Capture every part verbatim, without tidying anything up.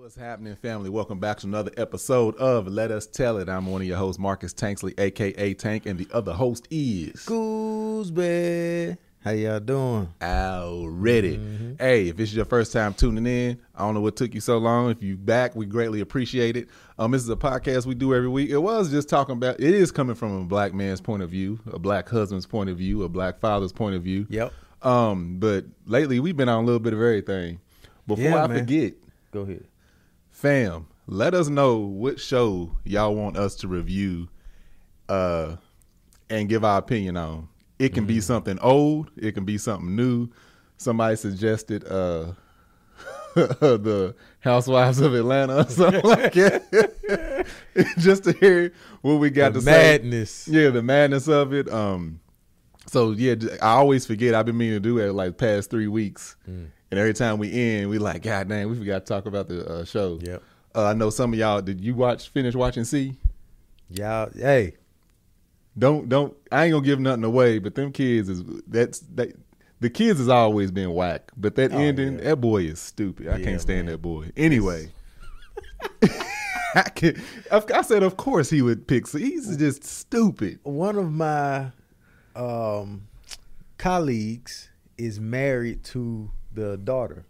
What's happening, family? Welcome back to another episode of Let Us Tell It. I'm one of your hosts, Marcus Tanksley, a k a. Tank, and the other host is... Gooseby. How y'all doing? Already. Mm-hmm. Hey, if it's your first time tuning in, I don't know what took you so long. If you back, we greatly appreciate it. Um, this is a podcast we do every week. It was just talking about... It is coming from a black man's point of view, a black husband's point of view, a black father's point of view. Yep. Um, but lately, we've been on a little bit of everything. Before yeah, I man. forget... Go ahead. Fam, let us know what show y'all want us to review uh, and give our opinion on. It can mm-hmm. be something old. It can be something new. Somebody suggested uh, the Housewives of Atlanta or something like that. Just to hear what we got the to madness. say. Yeah, the madness of it. Um, so, yeah, I always forget. I've been meaning to do it like past three weeks. Mm. And every time we end, we like, God dang, we forgot to talk about the uh, show. Yep. Uh, I know some of y'all, did you watch, finish watching C? Y'all, hey. Don't, don't, I ain't gonna give nothing away, but them kids is, that's, that, the kids has always been whack. But that oh, ending, yeah. that boy is stupid. I yeah, can't stand man. that boy. Anyway. I, can, I said, of course he would pick, so he's just stupid. One of my um, colleagues is married to the daughter.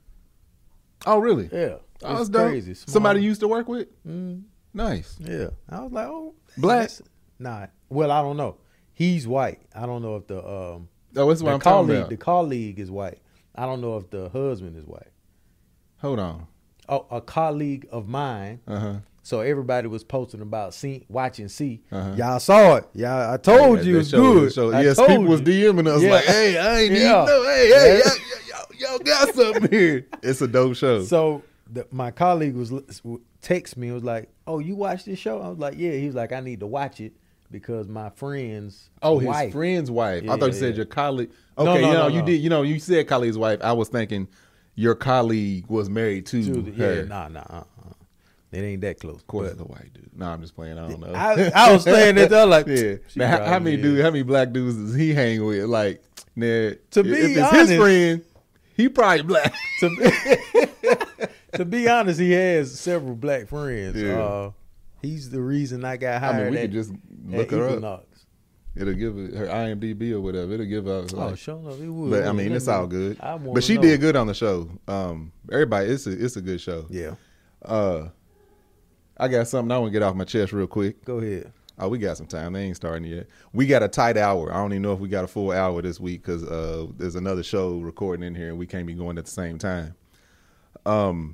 Oh, really? Yeah. Oh, that's crazy. Smart. Somebody you used to work with? Mm. Nice. Yeah. I was like, oh. Black? Nah. Well, I don't know. He's white. I don't know if the um. Oh, that's what I'm colleague, talking about. The colleague is white. I don't know if the husband is white. Hold on. Oh, a colleague of mine. Uh-huh. So everybody was posting about see, watching C. Uh-huh. Y'all saw it. Y'all, I told yeah, you it's show, good. Show. I Yes, told people you. was DMing us yeah. like, hey, I ain't yeah. even know. Hey, hey, y'all, y'all, y'all got something here. It's a dope show. So the, my colleague was text me and was like, oh, you watch this show? I was like, yeah. He was like, I need to watch it because my friend's Oh, wife. his friend's wife. Yeah, I thought you yeah. said your colleague. No, Okay, no, you know, no, you no. did, you know, you said colleague's wife. I was thinking your colleague was married to, to the, her. Yeah, nah, nah, uh, uh. It ain't that close. Of course, it's a white dude. No, I'm just playing. I don't know. I, I was saying that. I was like, yeah. Now, how, how many dudes? How many black dudes does he hang with? Like, nah, to be if it's honest, his friend, he probably black. To be, to be honest, he has several black friends. Yeah. Uh, he's the reason I got hired. I mean, we at, could just look her Equinox. up. It'll give her I M D B or whatever. It'll give her. Like, oh, sure enough, it would. But I mean, it's all good. But she know. did good on the show. Um, everybody, it's a it's a good show. Yeah. Uh. I got something I want to get off my chest real quick. Go ahead. Oh, we got some time. They ain't starting yet. We got a tight hour. I don't even know if we got a full hour this week because uh, there's another show recording in here and we can't be going at the same time. Um,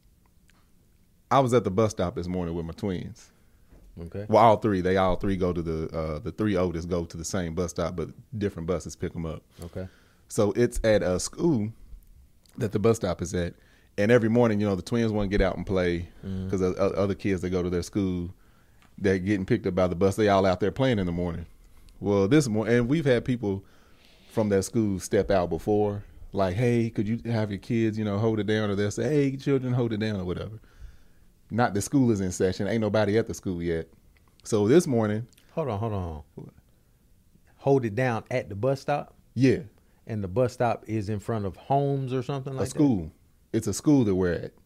I was at the bus stop this morning with my twins. Okay. Well, all three. They all three go to the uh, the three oldest go to the same bus stop, but different buses pick them up. Okay. So it's at a school that the bus stop is at. And every morning, you know, the twins want to get out and play because mm-hmm. other kids that go to their school, they're getting picked up by the bus. They all out there playing in the morning. Well, this morning, and we've had people from that school step out before, like, hey, could you have your kids, you know, hold it down? Or they'll say, hey, children, hold it down or whatever. Not the school is in session. Ain't nobody at the school yet. So this morning. Hold on, hold on. Hold it down at the bus stop? Yeah. And the bus stop is in front of homes or something like that? A school. That? It's a school that we're at.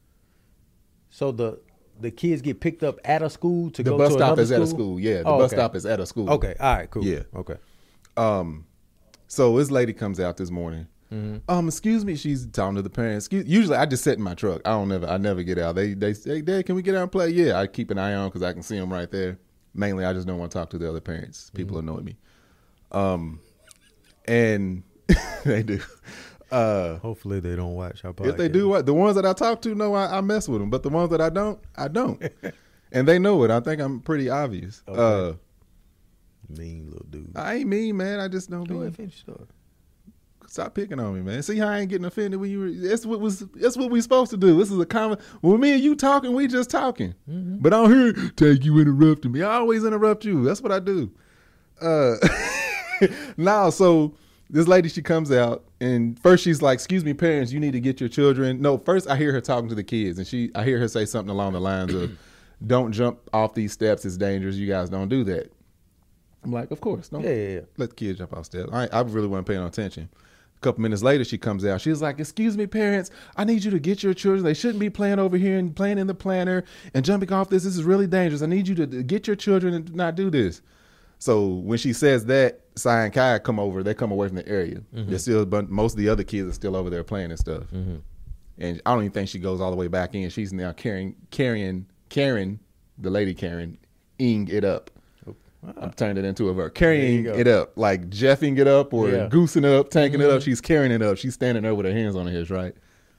So the the kids get picked up at a school to the go to bus stop another is school? at a school. Yeah, the oh, bus okay. stop is at a school. Okay, all right, cool. Yeah, okay. Um, so this lady comes out this morning. Mm-hmm. Um, excuse me, she's talking to the parents. Excuse, usually, I just sit in my truck. I don't never, I never get out. They they say, Dad, can we get out and play? Yeah, I keep an eye on because I can see them right there. Mainly, I just don't want to talk to the other parents. People mm-hmm. annoy me. Um, and they do. Uh, Hopefully they don't watch our podcast. If they do, the ones that I talk to know I, I mess with them, but the ones that I don't, I don't, and they know it. I think I'm pretty obvious. Okay. Uh, mean little dude. I ain't mean, man. I just don't. Go be, ahead, finish story. Stop picking on me, man. See how I ain't getting offended when you. Were, that's what was. That's what we supposed to do. This is a common. When me and you talking, we just talking. Mm-hmm. But I don't hear take you interrupting me. I always interrupt you. That's what I do. Uh, now, so. This lady, she comes out, and first she's like, excuse me, parents, you need to get your children. No, first I hear her talking to the kids, and she, I hear her say something along the lines of, don't jump off these steps. It's dangerous. You guys don't do that. I'm like, of course. Don't yeah, yeah, yeah. let the kids jump off steps. I, I really wasn't paying no attention. couple minutes later, she comes out. She's like, excuse me, parents, I need you to get your children. They shouldn't be playing over here and playing in the planter and jumping off this. This is really dangerous. I need you to get your children and not do this. So when she says that, Sai and Kai come over. They come away from the area. Mm-hmm. They're still, but most of the other kids are still over there playing and stuff. Mm-hmm. And I don't even think she goes all the way back in. She's now carrying, carrying, Karen, the lady Karen, ing it up. Wow. I'm turning it into a verb. Carrying it up, like jeffing it up or yeah. goosing it up, tanking mm-hmm. it up. She's carrying it up. She's standing there with her hands on her hips, right?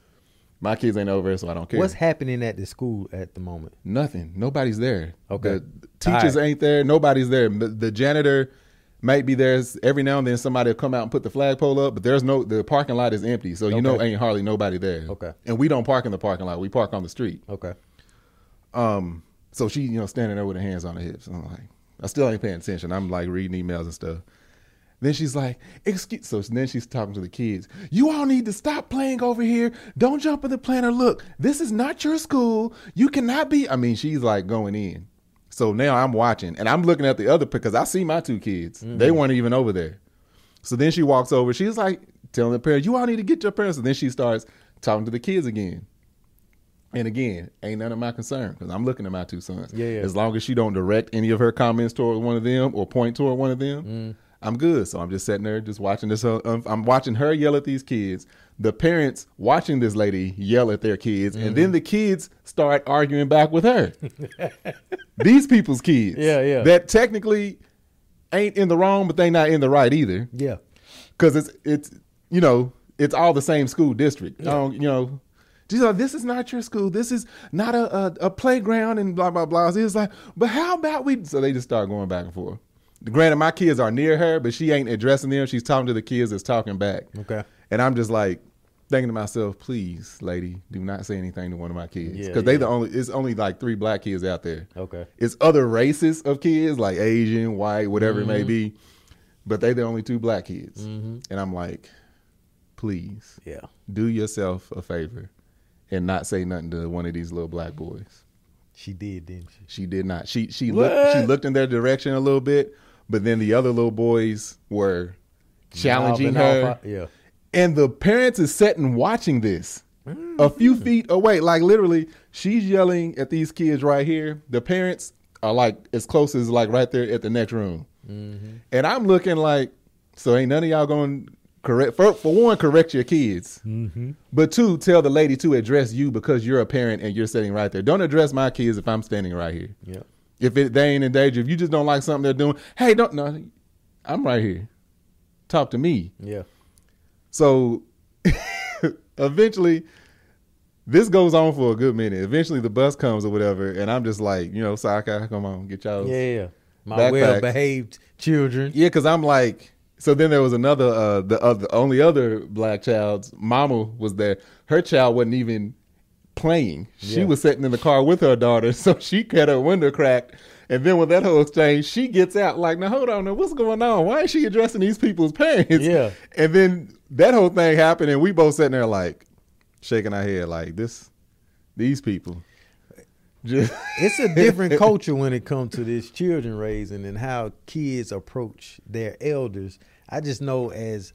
My kids ain't over here, so I don't care. What's happening at the school at the moment? Nothing. Nobody's there. Okay. The teachers right. ain't there. Nobody's there. The, the janitor might be there. Every now and then somebody will come out and put the flagpole up, but there's no, the parking lot is empty. So you okay. know ain't hardly nobody there. Okay. And we don't park in the parking lot. We park on the street. Okay. Um. So she, you know, standing there with her hands on her hips. I'm like, I still ain't paying attention. I'm like reading emails and stuff. Then she's like, excuse, so then she's talking to the kids. You all need to stop playing over here. Don't jump in the planter. Look, this is not your school. You cannot be, I mean, she's like going in. So now I'm watching and I'm looking at the other, because I see my two kids. Mm-hmm. They weren't even over there. So then she walks over. She's like telling the parents, you all need to get your parents. And then she starts talking to the kids again. And again, ain't none of my concern, because I'm looking at my two sons. Yeah, yeah. As long as she don't direct any of her comments toward one of them or point toward one of them, mm. I'm good. So I'm just sitting there just watching this. Uh, I'm watching her yell at these kids. The parents watching this lady yell at their kids. Mm-hmm. And then the kids start arguing back with her. These people's kids. Yeah, yeah. That technically ain't in the wrong, but they not in the right either. Yeah. Because it's, it's, you know, it's all the same school district. Yeah. I don't, you know. She's like, this is not your school. This is not a, a, a playground and blah, blah, blah. It's like, but how about we? So they just start going back and forth. Granted, my kids are near her, but she ain't addressing them. She's talking to the kids that's talking back. Okay. And I'm just like thinking to myself, please, lady, do not say anything to one of my kids. Because yeah, they yeah. the only, it's only like three black kids out there. Okay. It's other races of kids, like Asian, white, whatever mm-hmm. it may be. But they the only two black kids. Mm-hmm. And I'm like, please, yeah, do yourself a favor and not say nothing to one of these little black boys. She did, didn't she? She did not. She she looked she looked in their direction a little bit, but then the other little boys were challenging her. Yeah. And the parents is sitting watching this mm-hmm. a few feet away. Like literally, she's yelling at these kids right here. The parents are like as close as like right there at the next room. Mm-hmm. And I'm looking like, so ain't none of y'all going to correct, for, for one, correct your kids. Mm-hmm. But two, tell the lady to address you because you're a parent and you're sitting right there. Don't address my kids if I'm standing right here. Yeah. If it, they ain't in danger, if you just don't like something they're doing, hey, don't, no, I'm right here. Talk to me. Yeah. So eventually, this goes on for a good minute. Eventually the bus comes or whatever, and I'm just like, you know, Saka, come on, get y'all. Yeah, yeah. My well-behaved children. Yeah, because I'm like, so then there was another, uh, the other, only other black child's mama was there. Her child wasn't even playing. She yeah. was sitting in the car with her daughter, so she had her window cracked. And then with that whole exchange, she gets out like, now hold on, now what's going on? Why is she addressing these people's parents? Yeah. And then that whole thing happened, and we both sitting there like shaking our head like this, these people. Just it's a different culture when it comes to this children raising and how kids approach their elders. I just know as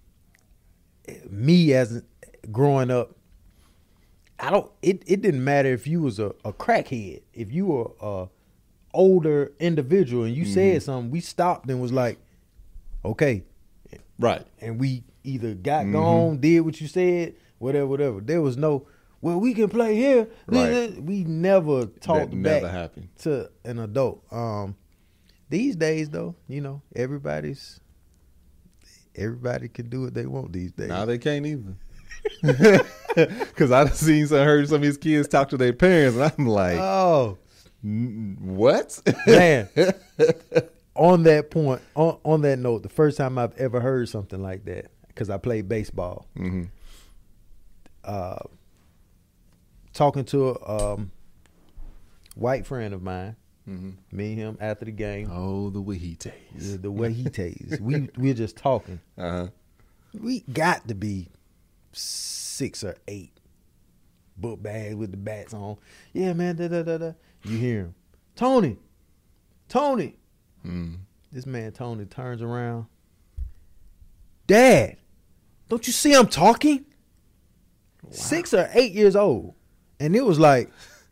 me as growing up, I don't. It, it didn't matter if you was a, a crackhead, if you were a older individual and you mm-hmm. said something, we stopped and was like, okay, right, and we either got mm-hmm. gone, did what you said, whatever, whatever. There was no, well, we can play here. Right. We never talked that back never happened. To an adult. Um, these days, though, you know, everybody's everybody can do what they want these days. Now they can't either. Because I've seen some, heard some of these kids talk to their parents, and I'm like, oh, what? Man, on that point, on, on that note, the first time I've ever heard something like that, because I played baseball, mm-hmm. uh, talking to a um, white friend of mine, mm-hmm. me and him after the game. Oh, the way he tastes. Yeah, the way he tastes. we, we're just talking. Uh-huh. We got to be six or eight. Book bag with the bats on. Yeah, man, da da da da. You hear him. Tony. Tony. Mm. This man, Tony, turns around. Dad. don't you see I'm talking? Wow. Six or eight years old. And it was like,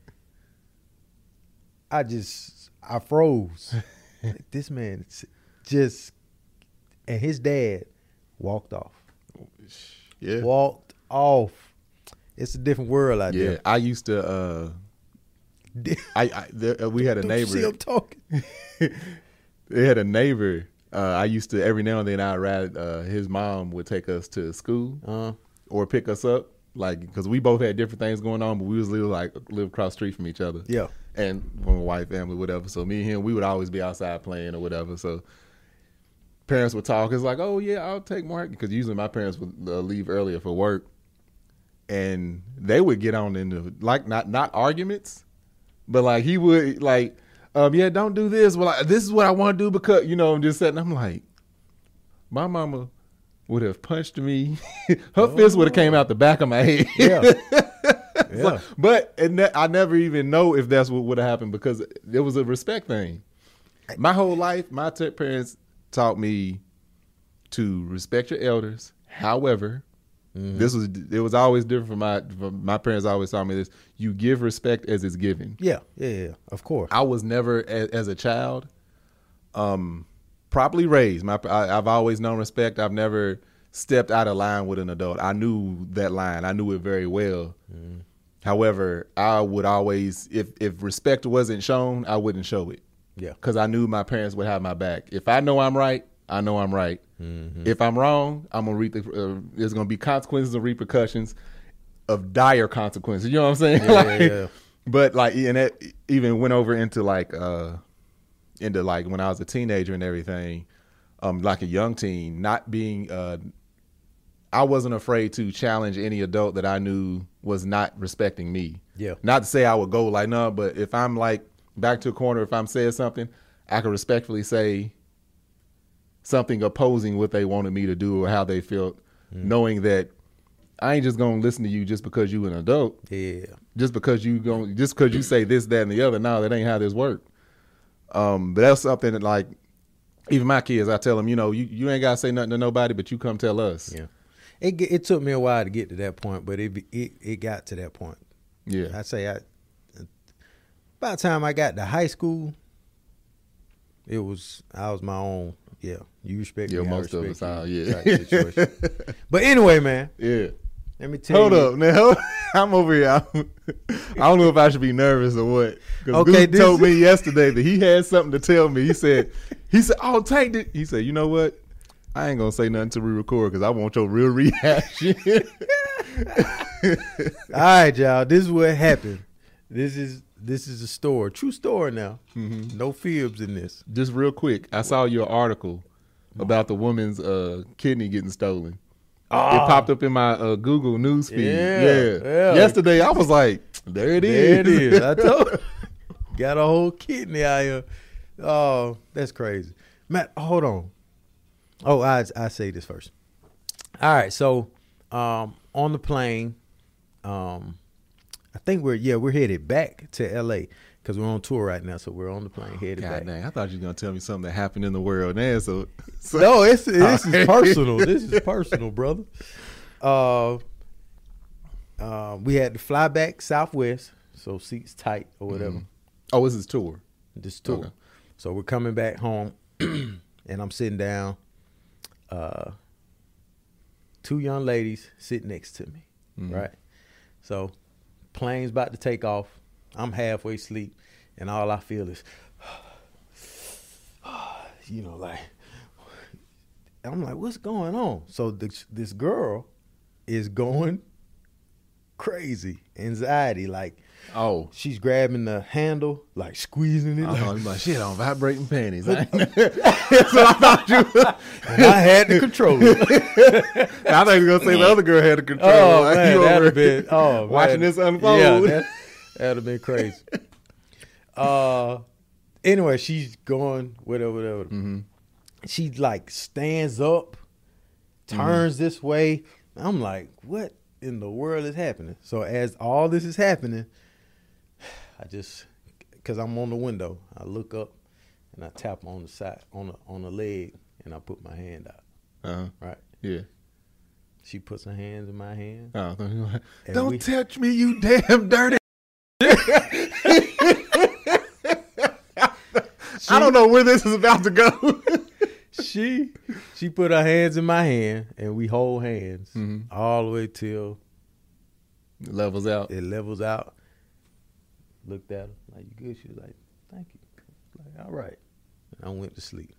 I just, I froze. Like, this man just, and his dad walked off. Yeah. Walked off. It's a different world out yeah. there. Yeah, I used to, uh, I, I there, we had a don't neighbor. You see I'm talking? They had a neighbor. Uh, I used to, every now and then I'd ride, uh, his mom would take us to school Uh-huh. or pick us up. Like, because we both had different things going on, but we was little, like, live across the street from each other. Yeah. And from a white family, whatever. So me and him, we would always be outside playing or whatever. So parents would talk. It's like, oh, yeah, I'll take Mark. Because usually my parents would uh, leave earlier for work. And they would get on into, like, not not arguments, but, like, he would, like, um, yeah, don't do this. Well, like, this is what I want to do because, you know, I'm just sitting, I'm like, my mama would have punched me. Her oh. fist would have came out the back of my head. Yeah. Yeah. So, but it ne- I never even know if that's what would have happened because it was a respect thing. My whole life, my t- parents taught me to respect your elders. However, mm-hmm. this was it was always different from my from my parents. Always taught me this: you give respect as it's given. Yeah, yeah, yeah. Of course. I was never as, as a child, um, properly raised. My I, I've always known respect. I've never stepped out of line with an adult. I knew that line. I knew it very well. Mm. However, I would always, if if respect wasn't shown, I wouldn't show it. Yeah. Because I knew my parents would have my back. If I know I'm right, I know I'm right. Mm-hmm. If I'm wrong, I'm gonna reap the, uh, there's gonna be consequences and repercussions of dire consequences. You know what I'm saying? Yeah, like, yeah, yeah. But like, and it even went over into like, uh, into like when I was a teenager and everything, um, like a young teen, not being, uh, I wasn't afraid to challenge any adult that I knew was not respecting me. Yeah. Not to say I would go like, no, but if I'm like back to a corner, if I'm saying something, I can respectfully say something opposing what they wanted me to do or how they felt, mm. knowing that I ain't just gonna listen to you just because you an adult. Yeah. Just because you going just because you say this, that, and the other. No, that ain't how this work. Um, but that's something that like even my kids, I tell them, you know, you, you ain't gotta say nothing to nobody, but you come tell us. Yeah. It it took me a while to get to that point, but it it it got to that point. Yeah. I say I by the time I got to high school, it was I was my own. Yeah, you respect yeah, me. most I of respect us are. you, Yeah. But anyway, man. Yeah. Let me tell Hold you. up now. I'm over here. I'm, I don't know if I should be nervous or what. Because Okay, Duke told me yesterday that he had something to tell me. He said, he said, "Oh, take it." He said, "You know what? I ain't gonna say nothing until we record because I want your real reaction." All right, y'all. This is what happened. This is this is a story, true story. Now, mm-hmm. No fibs in this. Just real quick, I saw your article about the woman's uh, kidney getting stolen. Oh. It popped up in my uh, Google news feed. Yeah, yeah. yeah. Yesterday, I was like, "There it is." There it is. I told you. Got a whole kidney out here. Oh, that's crazy, Matt. Hold on. Oh, I I say this first. All right, so um, on the plane, um, I think we're yeah we're headed back to L A because we're on tour right now, so we're on the plane headed God back. dang, I thought you were gonna tell me something that happened in the world. Now, so, so no, it's this is personal. This is personal, brother. Uh, uh, we had to fly back Southwest, so seats tight or whatever. Mm-hmm. Oh, this is tour. This tour. Okay. So we're coming back home, and I'm sitting down. Uh, two young ladies sit next to me, mm-hmm. right? So plane's about to take off. I'm halfway asleep, and all I feel is, you know, like, I'm like, what's going on? So this, this girl is going crary, anxiety, like, oh, she's grabbing the handle, like squeezing it. Oh, you like, shit on vibrating panties. That's what I thought you were. And I had to control it. I thought you were gonna say the other girl had to control. Oh like, man, that'd have been. Oh, watching man. this unfold. Yeah, that, that'd have been crazy. Uh, anyway, she's going whatever, whatever. Mm-hmm. She like stands up, turns mm-hmm. this way. I'm like, what in the world is happening? So as all this is happening, I just, cause I'm on the window, I look up and I tap on the side, on the on the leg, and I put my hand out. Uh-huh. Right. Yeah. She puts her hands in my hand. Oh, like, And don't we- touch me, you damn dirty. I don't know where this is about to go. She she put her hands in my hand, and we hold hands Mhm. all the way till It levels out. it levels out. Looked at her like, "You good?" She was like, "Thank you." Like, all right. And I went to sleep.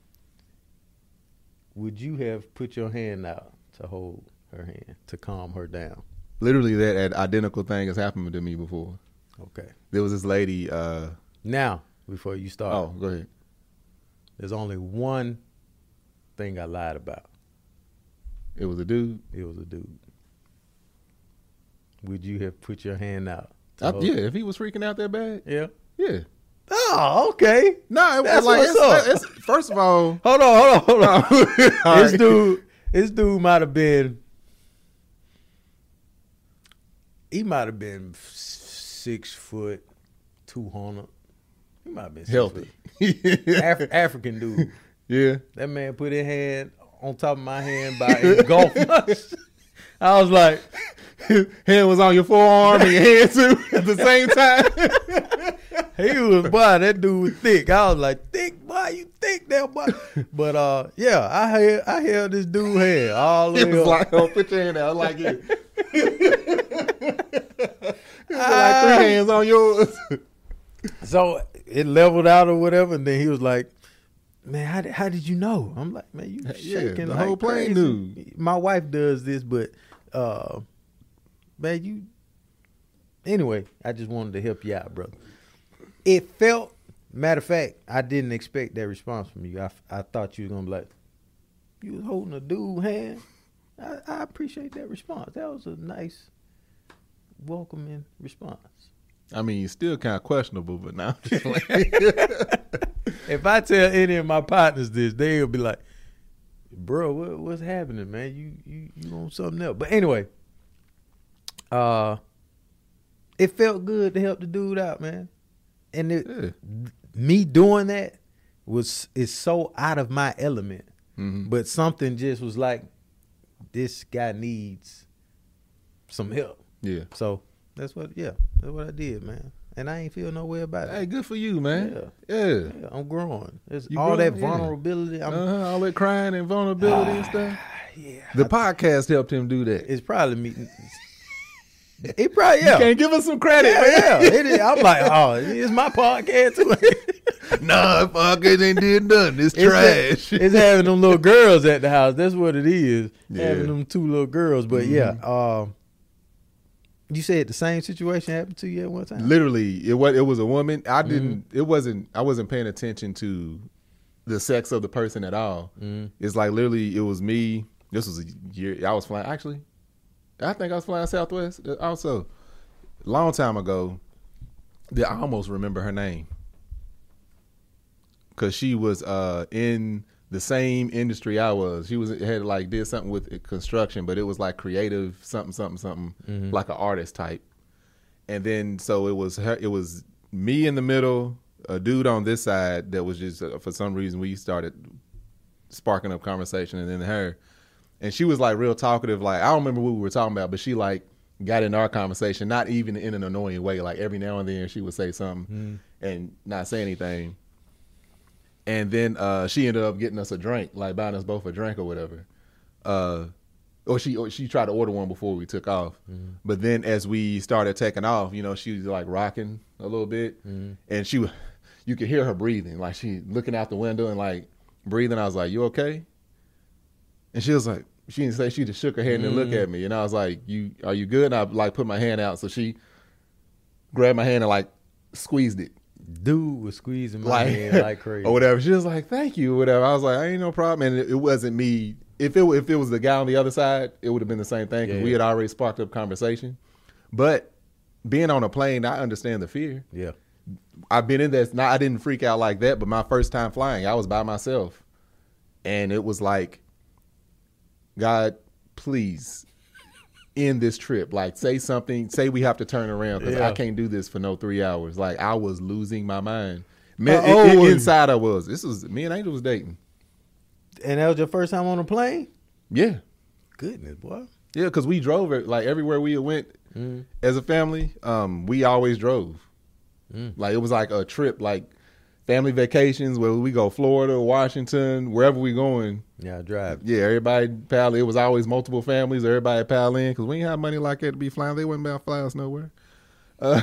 Would you have put your hand out to hold her hand to calm her down? Literally, that, that identical thing has happened to me before. Okay. There was this lady. Uh, Now, before you start, oh, go ahead. there's only one thing I lied about. It was a dude. It was a dude. Would you have put your hand out? to I, hold- yeah, if he was freaking out that bad, Yeah. yeah. Oh, okay. No, it, That's like what's it's, up. it's first of all, Hold on, hold on, hold on. All This right. dude, this dude might have been, he might have been six foot, two hundred. He might have been six healthy. foot. Af- African dude. Yeah, That man put his hand on top of my hand by engulfing us. I was like, his hand was on your forearm and your hand too at the same time. he was, boy, that dude was thick. I was like, thick, boy, you thick there, boy. But uh, yeah, I held, I held this dude's hand all the It way was up. like, oh, put your hand out like it. It was Ah. like three hands on yours. So it leveled out or whatever, and then he was like, "Man, how did, how did you know?" I'm like, "Man, you Yeah, shaking the like whole plane crazy." knew. My wife does this, but uh, man, you. Anyway, I just wanted to help you out, brother. It felt, matter of fact, I didn't expect that response from you. I, I thought you were gonna be like, "You was holding a dude's hand." I, I appreciate that response. That was a nice, welcoming response. I mean, it's still kind of questionable, but now I'm just like, If I tell any of my partners this, they'll be like, "Bro, what, what's happening, man? You you you on something else?" But anyway, uh, it felt good to help the dude out, man. And it, yeah. me doing that was is so out of my element. Mhm. But something just was like, this guy needs some help. Yeah. So that's what, yeah, that's what I did, man. And I ain't feel no way about Hey, it. good for you, man. Yeah. Yeah. Yeah, I'm growing. It's You all growing? that Yeah. vulnerability. I'm, Uh-huh, all that crying and vulnerability and stuff. yeah, The podcast helped him do that. it's probably me. It probably, You yeah. can't give us some credit, Yeah, man. yeah. It is. I'm like, oh, it's my podcast too. Nah, podcast ain't did nothing. It's It's, trash. it's having them little girls at the house. That's what it is. Yeah. Having them two little girls. But Mhm. yeah, um, you said the same situation happened to you at one time. Literally, it was it was a woman. I didn't. Mm-hmm. It wasn't. I wasn't paying attention to the sex of the person at all. Mhm. It's like literally, it was me. This was a year. I was flying. Actually, I think I was flying Southwest. Also, long time ago. That I almost remember her name because she was uh, in the same industry I was. She was had like did something with construction, but it was like creative something something something Mhm. like an artist type. And then so it was her. It was me in the middle, a dude on this side that was just uh, for some reason we started sparking up conversation, and then her, and she was like real talkative. Like I don't remember what we were talking about, but she like got in our conversation, not even in an annoying way. Like every now and then she would say something and not say anything. And then uh, she ended up getting us a drink, like buying us both a drink or whatever. Uh, or she or she tried to order one before we took off. Mm-hmm. But then as we started taking off, you know, she was like rocking a little bit, Mm-hmm. and she, wa- you could hear her breathing, like she looking out the window and like breathing. I was like, "You okay?" And she was like, she didn't say. She just shook her head and then looked at me, and I was like, "You are you good?" And I like put my hand out, so she grabbed my hand and like squeezed it. Dude was squeezing my Like, hand like crazy. or whatever. She was like, "Thank you," or whatever. I was like, "I ain't no problem." And it, it wasn't me. If it if it was the guy on the other side, it would have been the same thing because Yeah. we had already sparked up conversation. But being on a plane, I understand the fear. Yeah. I've been in that. Not I didn't freak out like that, but my first time flying, I was by myself, and it was like, God, please end this trip. Like, say something. Say we have to turn around because Yeah. I can't do this for no three hours. Like, I was losing my mind. Man, How it- old it- were you? inside I was. This was me and Angel was dating. And that was your first time on a plane? Yeah, goodness, boy. Yeah, because we drove it like everywhere we went Mm. as a family. Um, we always drove. Mm. Like it was like a trip, like family vacations where we go Florida, Washington, wherever we going. Yeah, I drive. Yeah, everybody pal. It was always multiple families. Everybody pal in because we ain't have money like that to be flying. They wouldn't be able to fly us nowhere. Uh,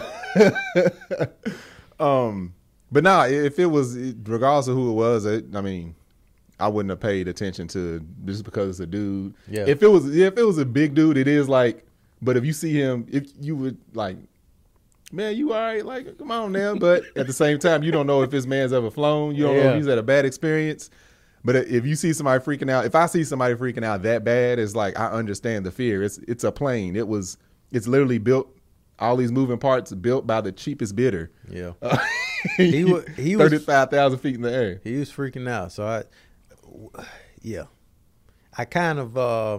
um, but nah, if it was, regardless of who it was, it, I mean, I wouldn't have paid attention to just because it's a dude. Yeah. If it was, if it was a big dude, it is like. But if you see him, if you would like, man, you all right? Like, come on now. But at the same time, you don't know if this man's ever flown. You don't know Yeah. if he's had a bad experience. But if you see somebody freaking out, if I see somebody freaking out that bad, it's like I understand the fear. It's it's a plane. It was it's literally built. All these moving parts built by the cheapest bidder. Yeah. Uh, He wa- he was- thirty-five thousand feet in the air. He was freaking out. So I, yeah, I kind of uh,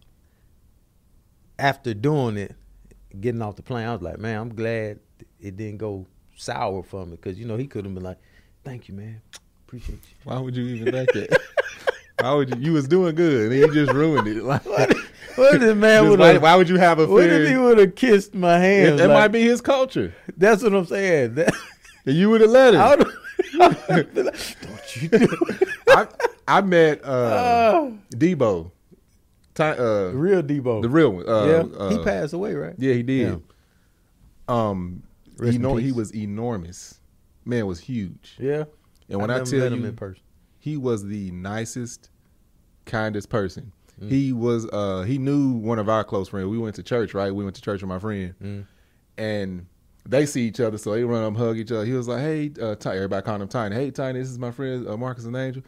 after doing it, getting off the plane, I was like, man, I'm glad it didn't go sour for me because you know he could have been like, thank you, man, appreciate you. Why would you even think that? Why would you? You was doing good, and you just ruined it. Like, What, what if this man just would why, have? why would you have a What if he fear? would have kissed my It, hand? that like, might be his culture, That's what I'm saying. That, and you would have let I him. would've- Don't you do it. I I met uh, Uh, Debo, Ty, uh, real Debo. the real one. Uh, yeah, uh, he passed away, right? Yeah, he did. Yeah. Um, Rest in enor- he peace. was enormous. Man was huge. Yeah. And when I I, never tell met him you, in person. he was the nicest, kindest person. Mm. He was. Uh, he knew one of our close friends. We went to church, right? We went to church with my friend, Mm. and they see each other, so they run up, hug each other. He was like, "Hey, uh, Ty," everybody called him Tiny. Hey, Tiny, this is my friend uh, Marcus and Angel.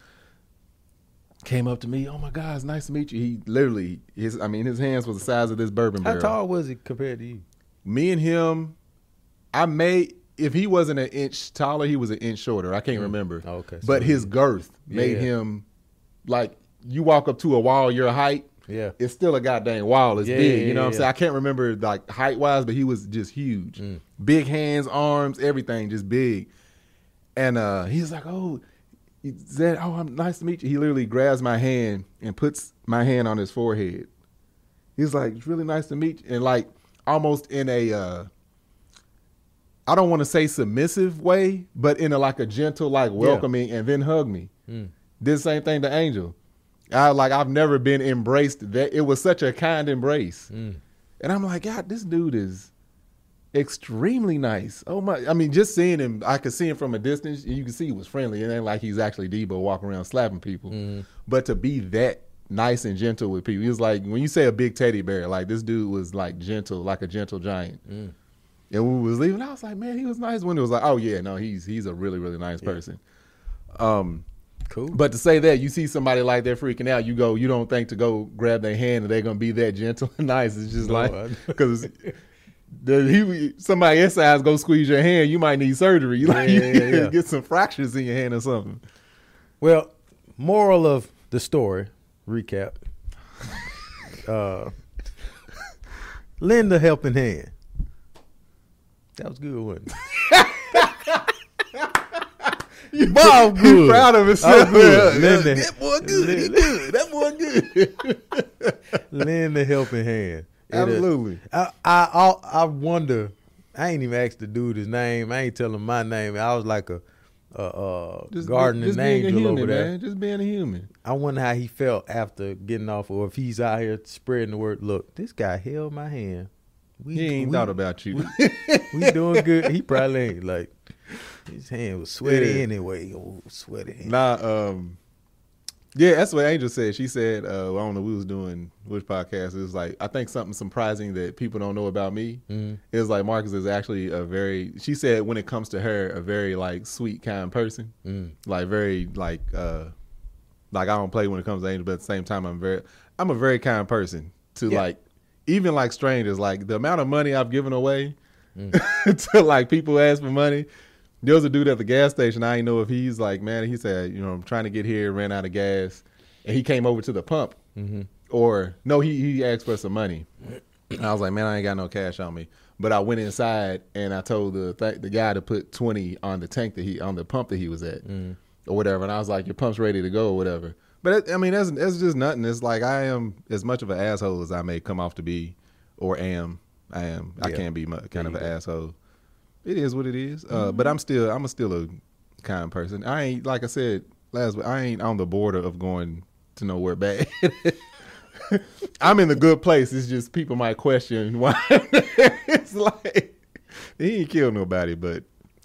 Came up to me. Oh my God, it's nice to meet you. He literally, his. I mean, his hands was the size of this bourbon How barrel. tall was he compared to you? Me and him, I may, if he wasn't an inch taller, he was an inch shorter. I can't remember. Oh, okay. But So his he- girth made Yeah. him, like, you walk up to a wall, your height, Yeah. it's still a goddamn wall. It's Yeah, big. yeah, You know what I'm yeah. saying? I can't remember, like, height-wise, but he was just huge. Mm. Big hands, arms, everything, just big. And uh, he's like, oh, he said, oh, I'm nice to meet you. He literally grabs my hand and puts my hand on his forehead. He's like, it's really nice to meet you. And, like, almost in a, uh, I don't want to say submissive way, but in a like a gentle, like welcoming, and then hug me. Mm. Did the same thing to Angel. I like I've never been embraced that it was such a kind embrace. Mm. And I'm like, God, this dude is extremely nice. Oh my, I mean, just seeing him, I could see him from a distance, and you can see he was friendly. It ain't like he's actually Debo walking around slapping people. Mm. But to be that nice and gentle with people, he was like, when you say a big teddy bear, like this dude was like gentle, like a gentle giant. Mm. And when we was leaving, I was like, man, he was nice. When it was like, oh yeah, no, he's he's a really really nice Yeah. person. Um, Cool. but to say that you see somebody like that freaking out, you go, you don't think to go grab their hand and they're gonna be that gentle and nice. It's just No, like I- because the he somebody else's eyes go squeeze your hand, you might need surgery. You like Yeah, yeah, yeah. get some fractures in your hand or something. Well, moral of the story, recap. uh, lend a helping hand. That was good, wasn't it? Bob He good. proud of himself. I'm good. Yeah, Lend a- that boy good. He good. That boy good. Lend a helping hand. It, uh, Absolutely. I, I I I wonder. I ain't even asked the dude his name. I ain't tell him my name. I was like a, a, a Just, gardening just being a angel human, over there. man. Just being a human. I wonder how he felt after getting off, or if he's out here spreading the word. Look, this guy held my hand. We, He ain't we, thought about you. We doing good. He probably ain't like his hand was sweaty Yeah. anyway. Oh, sweaty hand. Nah, um, yeah, that's what Angel said. She said, uh, I don't know, we was doing which podcast. It was like, I think something surprising that people don't know about me. Mhm. It was like Marcus is actually a very, she said when it comes to her, a very like sweet, kind person. Mm. Like very like, uh, like I don't play when it comes to Angel, but at the same time, I'm very, I'm a very kind person to Yeah. like, even like strangers, like the amount of money I've given away Mm. to like people who ask for money. There was a dude at the gas station. I didn't know if he's like, man, he said, you know, I'm trying to get here, ran out of gas. And he came over to the pump. Mm-hmm. Or, no, he, he asked for some money. And I was like, man, I ain't got no cash on me. But I went inside and I told the th- the guy to put twenty on the tank that he, on the pump that he was at. Mm. Or whatever. And I was like, your pump's ready to go or whatever. But it, I mean, that's that's just nothing. It's like I am as much of an asshole as I may come off to be, or am. I am. Yeah. I can be mu- kind of an go. asshole. It is what it is. Uh, mm-hmm. But I'm still I'm a still a kind person. I ain't like I said last week. I ain't on the border of going to nowhere bad. I'm in the good place. It's just people might question why. It's like he ain't killed nobody, but.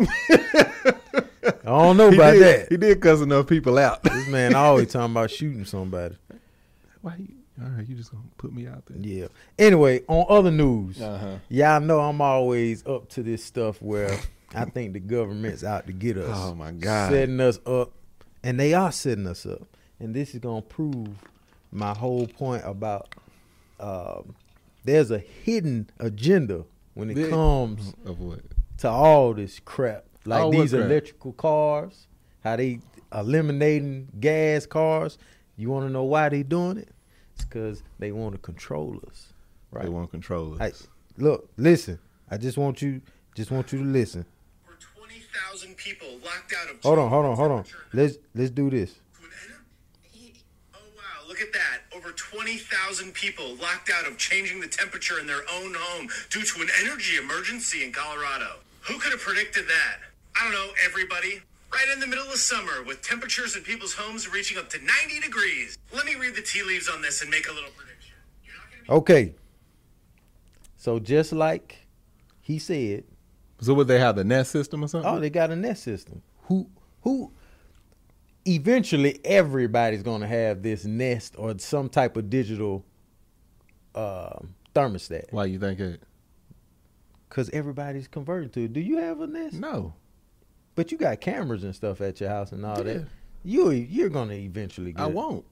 I don't know about did, that. He did cuss enough people out. This man always talking about shooting somebody. Why? You, all right, you just gonna put me out there? Yeah. Anyway, on other news, uh-huh. y'all know I'm always up to this stuff where I think the government's out to get us. Oh my God, setting us up, and they are setting us up. And this is gonna prove my whole point about um, there's a hidden agenda when it the, comes of what? to all this crap. Like oh, these electrical cars, how they eliminating gas cars. You want to know why they doing it? It's because they want to control us. Right? They want to control us. Hey, look, listen. I just want you, just want you to listen. Over twenty thousand people locked out of. Hold on, hold on, hold on. Let's let's do this. Oh wow! Look at that. Over twenty thousand people locked out of changing the temperature in their own home due to an energy emergency in Colorado. Who could have predicted that? I don't know, everybody. Right in the middle of summer, with temperatures in people's homes reaching up to ninety degrees. Let me read the tea leaves on this and make a little prediction. You're not gonna be- Okay. So just like he said. So would they have the Nest system or something? Oh, they got a Nest system. Who, who, eventually everybody's going to have this Nest or some type of digital uh, thermostat. Why you think it? Because everybody's converting to it. Do you have a Nest? No. But you got cameras and stuff at your house and all yeah. that. You, you're going to eventually get I it. won't.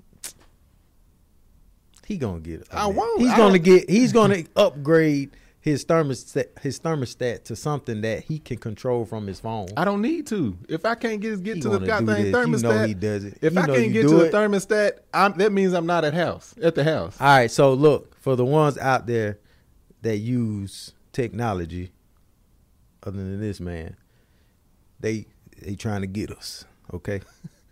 He going to get it. I won't. He's going to get, he's going to upgrade his thermostat, his thermostat to something that he can control from his phone. I don't need to. If I can't get, get he to the goddamn thermostat. You know he does it. If you I know can't get to the thermostat, I'm, that means I'm not at house, at the house. All right. So look, for the ones out there that use technology, other than this man, they they trying to get us, okay?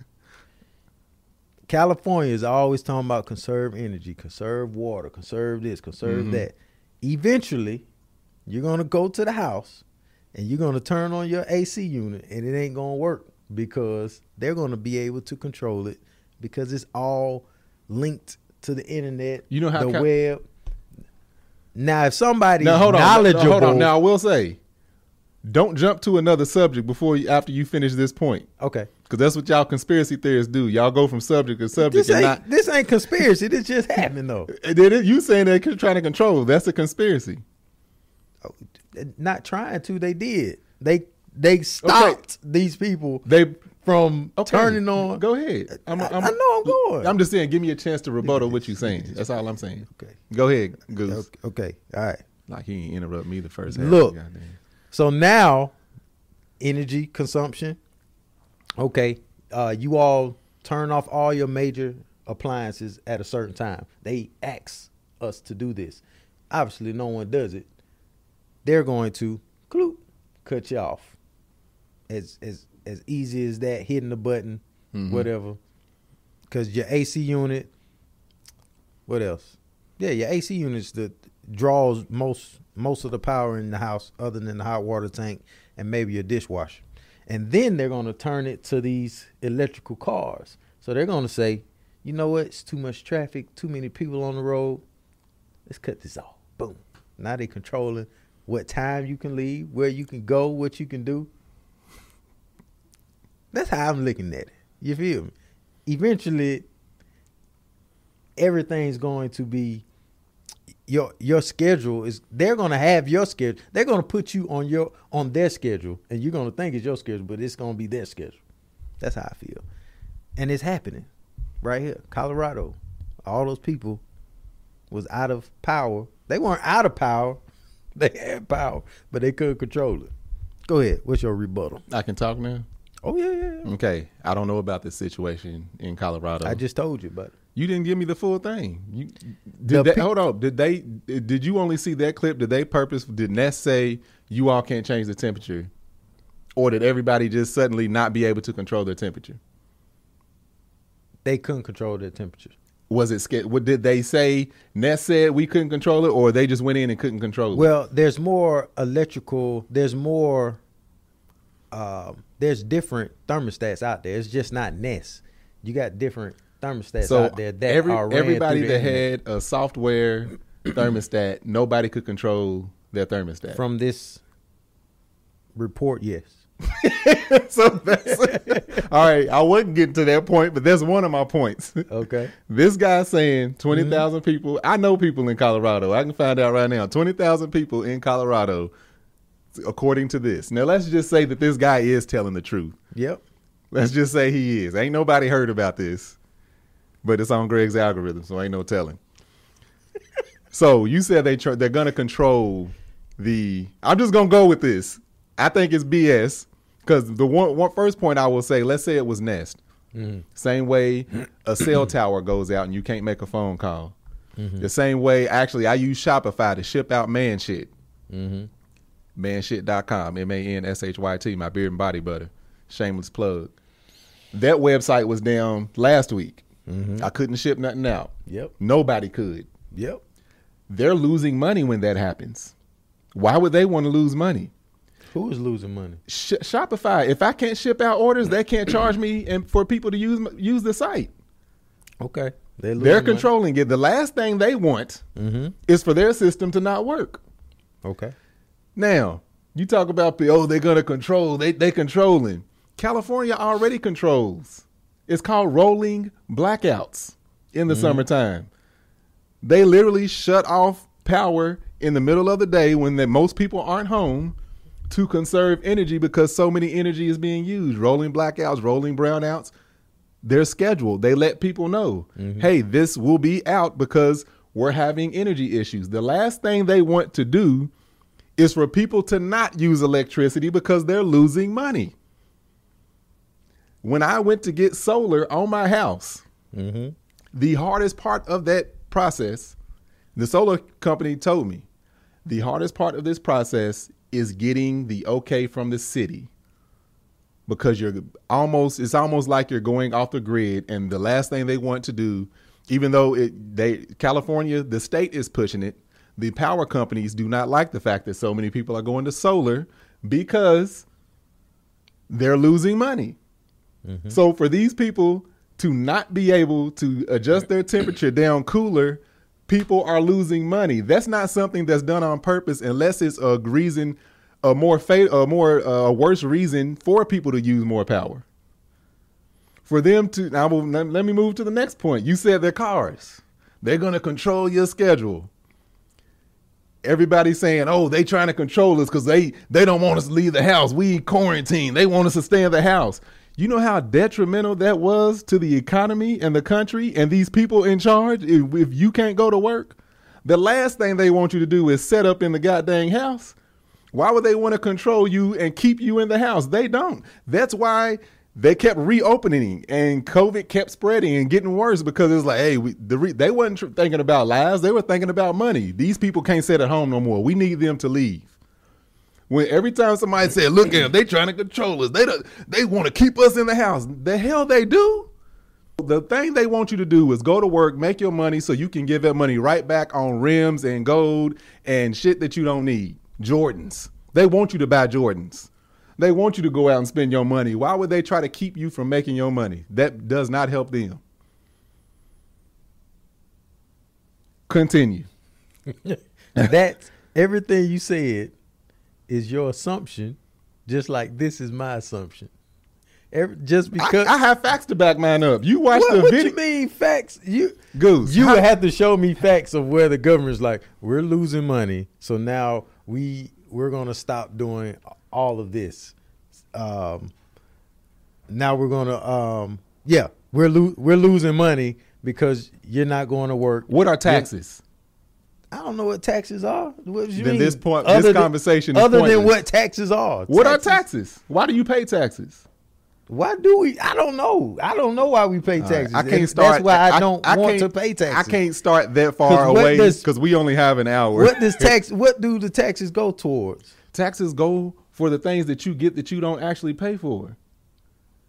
California is always talking about conserve energy, conserve water, conserve this, conserve mm-hmm. that. Eventually, you're going to go to the house and you're going to turn on your A C unit and it ain't going to work because they're going to be able to control it because it's all linked to the internet, you know how the Cal- web. Now, if somebody's now, hold on, knowledgeable. now, hold on. Now, I will say, don't jump to another subject before you, after you finish this point. Okay. Because that's what y'all conspiracy theorists do. Y'all go from subject to subject. This ain't, and not, this ain't conspiracy. This just happened, though. You saying they're trying to control. That's a conspiracy. Oh, not trying to. They did. They they stopped okay. these people They from okay. turning on. Go ahead. I'm, I'm, I know I'm going. I'm just saying, give me a chance to rebuttal what you're saying. That's all I'm saying. Okay. Go ahead, Goose. Okay. okay. All right. Like he ain't interrupt me the first half. Look. Goddamn. So now, energy consumption. Okay. Uh, you all turn off all your major appliances at a certain time. They ask us to do this. Obviously, no one does it. They're going to cloop, cut you off. As as as easy as that, hitting the button, mm-hmm. whatever. Because your A C unit, what else? Yeah, your A C unit's the draws most most of the power in the house, other than the hot water tank and maybe your dishwasher. And then they're going to turn it to these electrical cars. So they're going to say, you know what? It's too much traffic, too many people on the road. Let's cut this off. Boom. Now they're controlling what time you can leave, where you can go, what you can do. That's how I'm looking at it. You feel me? Eventually, everything's going to be your your schedule is they're going to have your schedule. They're going to put you on your on their schedule, and you're going to think it's your schedule, but it's going to be their schedule. That's how I feel. And it's happening right here. Colorado, all those people was out of power. They weren't out of power. They had power, but they couldn't control it. Go ahead. What's your rebuttal? I can talk now? Oh, yeah, yeah, yeah. Okay. I don't know about this situation in Colorado. I just told you about it. You didn't give me the full thing. You did they, pe- hold on. Did they? Did you only see that clip? Did they purpose? Did Nest say you all can't change the temperature, or did everybody just suddenly not be able to control their temperature? They couldn't control their temperatures. Was it sca- what did they say? Ness said we couldn't control it, or they just went in and couldn't control it? Well, there's more electrical. There's more. Uh, there's different thermostats out there. It's just not Nest. You got different thermostats so out there that every, are ran everybody through the that internet. had a software thermostat, nobody could control their thermostat. From this report, yes. So that's all right. I wasn't getting to that point, but that's one of my points. Okay. This guy saying twenty thousand mm-hmm. people. I know people in Colorado. I can find out right now. twenty thousand people in Colorado, according to this. Now, let's just say that this guy is telling the truth. Yep. Let's just say he is. Ain't nobody heard about this, but it's on Greg's algorithm, so ain't no telling. So you said they tr- they're going to control the – I'm just going to go with this. I think it's B S because the one, one first point I will say, let's say it was Nest. Mm-hmm. Same way a cell tower goes out and you can't make a phone call. Mm-hmm. The same way, actually, I use Shopify to ship out man shit. Mm-hmm. man shit dot com, M A N S H Y T, my beard and body butter. Shameless plug. That website was down last week. Mm-hmm. I couldn't ship nothing out. Yep. Nobody could. Yep. They're losing money when that happens. Why would they want to lose money? Who is losing money? Sh- Shopify. If I can't ship out orders, they can't charge me and for people to use use the site. Okay. They're, They're controlling money. It. The last thing they want mm-hmm. is for their system to not work. Okay. Now, you talk about, the oh, they're going to control. They they controlling. California already controls. It's called rolling blackouts in the mm-hmm. summertime. They literally shut off power in the middle of the day when the, most people aren't home to conserve energy because so many energy is being used. Rolling blackouts, rolling brownouts, they're scheduled. They let people know, mm-hmm. hey, this will be out because we're having energy issues. The last thing they want to do is for people to not use electricity because they're losing money. When I went to get solar on my house, mm-hmm. the hardest part of that process, the solar company told me, the hardest part of this process is getting the okay from the city because you're almost, it's almost like you're going off the grid. And the last thing they want to do, even though it, they, California, the state is pushing it, the power companies do not like the fact that so many people are going to solar because they're losing money. Mm-hmm. So for these people to not be able to adjust their temperature down cooler, people are losing money. That's not something that's done on purpose unless it's a reason, a more fa- a more uh, worse reason for people to use more power. For them to now, let me move to the next point. You said their cars. They're going to control your schedule. Everybody's saying, oh, they trying to control us because they, they don't want us to leave the house. We quarantine. They want us to stay in the house. You know how detrimental that was to the economy and the country and these people in charge if, if you can't go to work? The last thing they want you to do is set up in the goddamn house. Why would they want to control you and keep you in the house? They don't. That's why they kept reopening and COVID kept spreading and getting worse because it's like, hey, we, the re- they wasn't tr- thinking about lives. They were thinking about money. These people can't sit at home no more. We need them to leave. When every time somebody said, look at them, they trying to control us. They don't, they want to keep us in the house. The hell they do. The thing they want you to do is go to work, make your money so you can give that money right back on rims and gold and shit that you don't need. Jordans. They want you to buy Jordans. They want you to go out and spend your money. Why would they try to keep you from making your money? That does not help them. Continue. That's everything you said is your assumption, just like this is my assumption. Every, just because I, I have facts to back mine up. You watch what, the what video. You mean facts? You Goose. You how, would have to show me facts of where the government's like, we're losing money, so now we we're gonna stop doing all of this. Um, now we're gonna um, yeah, we're lo- we're losing money because you're not going to work. What are taxes? I don't know what taxes are. What you then mean? this point, other this than, conversation is other pointless. than what taxes are. What taxes, are taxes? Why do you pay taxes? Why do we? I don't know. I don't know why we pay taxes. Right. I can't start. That's why I, I don't I want to pay taxes. I can't start that far away because we only have an hour. What does tax? What do the taxes go towards? Taxes go for the things that you get that you don't actually pay for.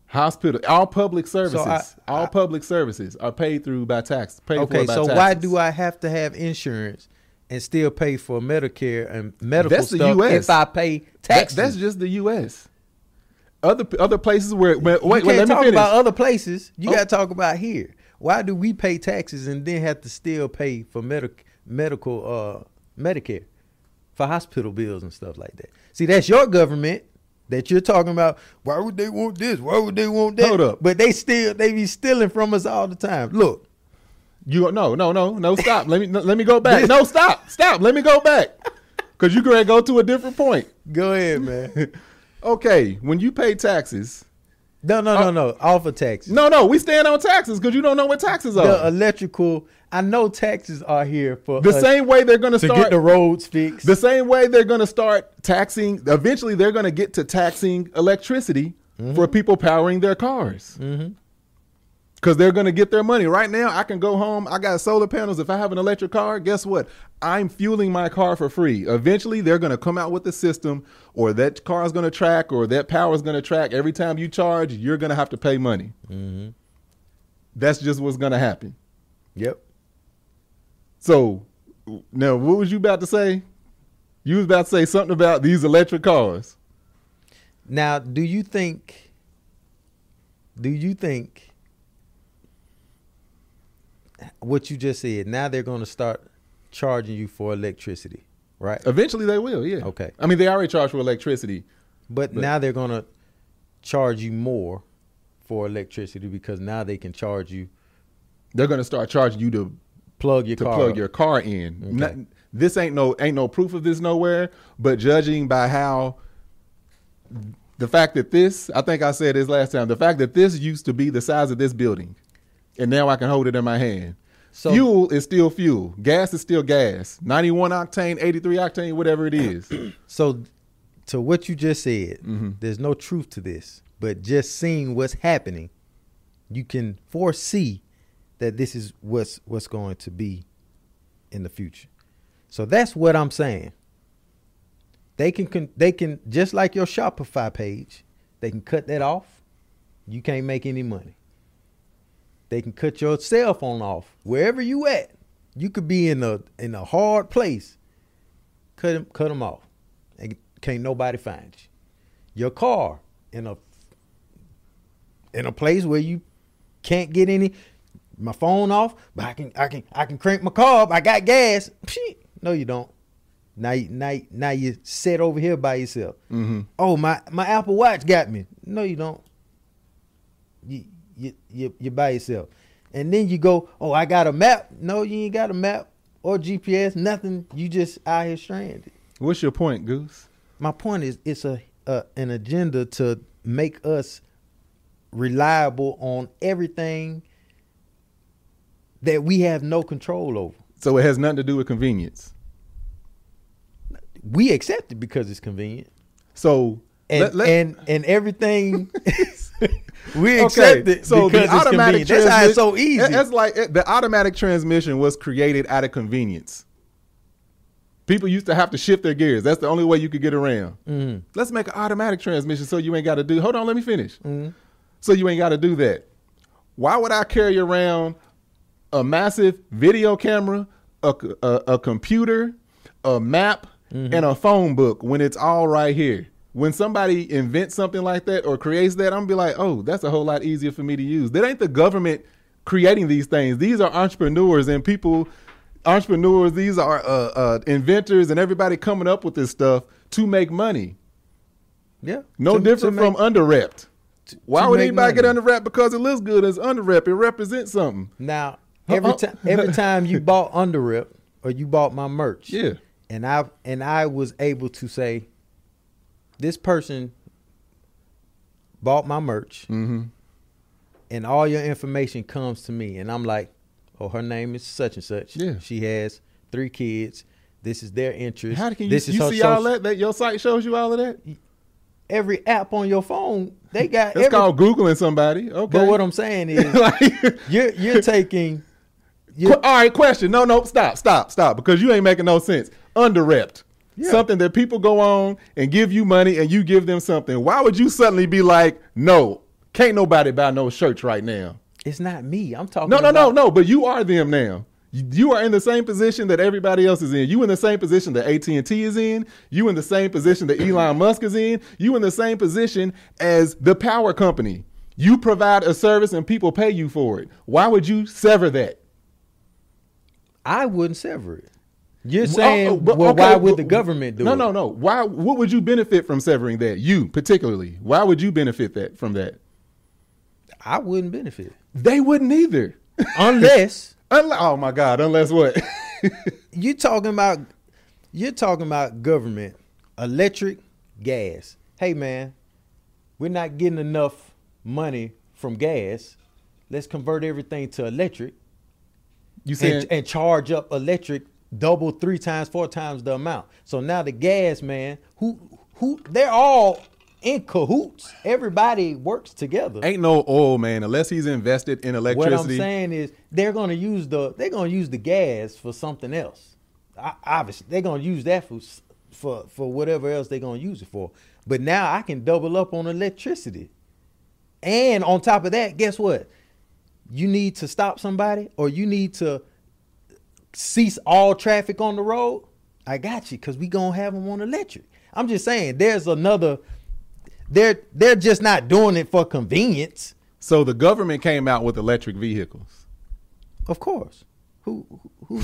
Hospital, all public services, I- all I- public services are paid through by tax. Paid Okay, for by so taxes. why do I have to have insurance and still pay for Medicare and medical That's the stuff U S. if I pay That- taxes? that's just the U S. Other other places where, where you wait, can't wait, let me talk finish. about other places. You Oh. got to talk about here. Why do we pay taxes and then have to still pay for medic medical uh, Medicare for hospital bills and stuff like that? See, that's your government that you're talking about. Why would they want this? Why would they want that? Hold up. But they still they be stealing from us all the time. Look, You no no no no stop. let me no, let me go back. No stop stop. Let me go back because you gonna go to a different point. go ahead, man. Okay, when you pay taxes, No, no, no, no. Off of taxes. no no we stand on taxes because you don't know what taxes are. The electrical. I know taxes are here for The us same way they're gonna to start get the roads fixed. The same way they're going to start taxing, eventually they're going to get to taxing electricity Mm-hmm. for people powering their cars. Because they're going to get their money. Right now, I can go home. I got solar panels. If I have an electric car, guess what? I'm fueling my car for free. Eventually, they're going to come out with a system, or that car is going to track, or that power is going to track. Every time you charge, you're going to have to pay money. Mm-hmm. That's just what's going to happen. Yep. So, now, what was you about to say? You was about to say something about these electric cars. Now, do you think? Do you think what you just said? Now they're going to start charging you for electricity, right? Eventually they will, yeah. Okay. I mean, they already charge for electricity. But, But- now they're going to charge you more for electricity because now they can charge you They're going to start charging you to plug your to car. plug up. your car in. Okay. Not- this ain't no ain't no proof of this nowhere, but judging by how the fact that this, I think I said this last time, the fact that this used to be the size of this building, and now I can hold it in my hand. So- fuel is still fuel. Gas is still gas. ninety-one octane, eighty-three octane, whatever it is. So, to what you just said, Mm-hmm. there's no truth to this, but just seeing what's happening, you can foresee that this is what's what's going to be in the future. So that's what I'm saying. They can, con- they can just like your Shopify page, they can cut that off. You can't make any money. They can cut your cell phone off wherever you at. You could be in a in a hard place. Cut them, cut them off. And can't nobody find you. Your car in a in a place where you can't get any. My phone off, but I can I can I can crank my car up. I got gas. Pshit. No, you don't. Now you now you- now you sit over here by yourself. Mm-hmm. Oh, my my Apple Watch got me. No, you don't. You you you you by yourself. And then you go, oh, I got a map. No, you ain't got a map or G P S. Nothing. You just out here stranded. What's your point, Goose? My point is, it's a, a an agenda to make us reliable on everything that we have no control over. So it has nothing to do with convenience. We accept it because it's convenient, So and let- let- and and everything. we accept it so because the it's automatic convenient. That's how it's so transmission- easy. That's like it- the automatic transmission was created out of convenience. People used to have to shift their gears. That's the only way you could get around. Mhm. Let's make an automatic transmission so you ain't got to do. Hold on, let me finish. Mhm. So you ain't got to do that. Why would I carry around a massive video camera, a, a, a computer, a map, Mm-hmm. and a phone book when it's all right here? When somebody invents something like that or creates that, I'm gonna be like, oh, that's a whole lot easier for me to use. That ain't the government creating these things. These are entrepreneurs and people, entrepreneurs. These are uh, uh, inventors and everybody coming up with this stuff to make money. Yeah, No To- different to make- from underrepped. Why to would make anybody get money. underrepped? Because it looks good as underrep. It represents something. Now, every Uh-uh. time every time you bought Underrip or you bought my merch, Yeah. and I and I was able to say, this person bought my merch, Mm-hmm. and all your information comes to me, and I'm like, oh, her name is such and such. Yeah. She has three kids. This is their interest. How can you, this is you her see all social- that? That your site shows you all of that? Every app on your phone, they got. That's every, called Googling somebody. Okay. But what I'm saying is, Like- you're you're taking. Qu- all right, question. No, no, stop, stop, stop, because you ain't making no sense. Underrepped. Yeah. Something that people go on and give you money and you give them something. Why would you suddenly be like, no, Can't nobody buy no shirts right now. It's not me. I'm talking. No, no, about, no, no. But you are them now. You, you are in the same position that everybody else is in. You in the same position that A T and T is in. You in the same position that Elon Musk is in. You in the same position as the power company. You provide a service and people pay you for it. Why would you sever that? I wouldn't sever it. You're saying, oh, but, well, okay, why would but, the government do no, it? No, no, no. Why? What would you benefit from severing that? You particularly. Why would you benefit that from that? I wouldn't benefit. They wouldn't either. Unless. Unless oh my God. Unless what? you talking about? You're talking about government, electric, gas. Hey man, we're not getting enough money from gas. Let's convert everything to electric. You saying and, and charge up electric double, three times, four times the amount. So now the gas man, who who they're all in cahoots. Everybody works together. Ain't no oil man unless he's invested in electricity. What I'm saying is they're gonna use the they're gonna use the gas for something else. I, obviously, they're gonna use that for for for whatever else they're gonna use it for. But now I can double up on electricity, and on top of that, guess what? You need to stop somebody, or you need to cease all traffic on the road. I got you, because we gonna have them on electric. I'm just saying, there's another. They're they're just not doing it for convenience. So the government came out with electric vehicles. Of course. Who who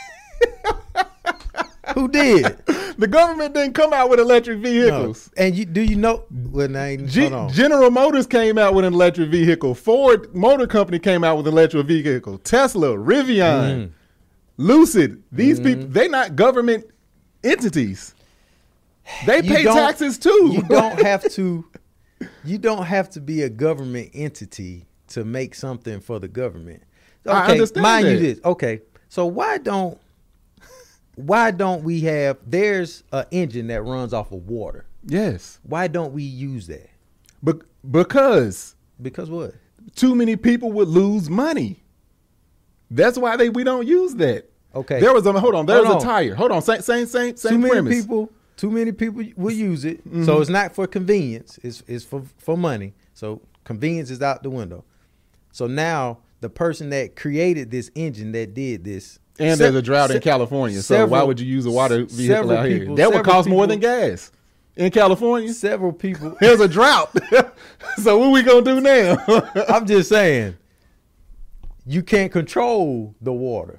who did? The government didn't come out with electric vehicles. No. And you do you know? Well, now, G- hold on. General Motors came out with an electric vehicle. Ford Motor Company came out with an electric vehicle. Tesla, Rivian, Mm. Lucid. These Mm. people, they're not government entities. They You pay don't- taxes too. You don't have to. You don't have to be a government entity to make something for the government. Okay, I understand mind you that. this. Okay, so why don't why don't we have? There's an engine that runs off of water. Yes, Why don't we use that? but because Because what? too many people would lose money. That's why they we don't use that. Okay. There was a hold on. There was Hold a on. tire. Hold on. Same same same same Too many premise. people. Too many people will use it. Mm-hmm. So it's not for convenience. It's it's for for money. So convenience is out the window. So now the person that created this engine that did this, And se- there's a drought in se- California, so several- why would you use a water vehicle several out here? people- That would several cost more people- than gas in California. Several people. There's a drought. So what we gonna do now? I'm just saying, you can't control the water.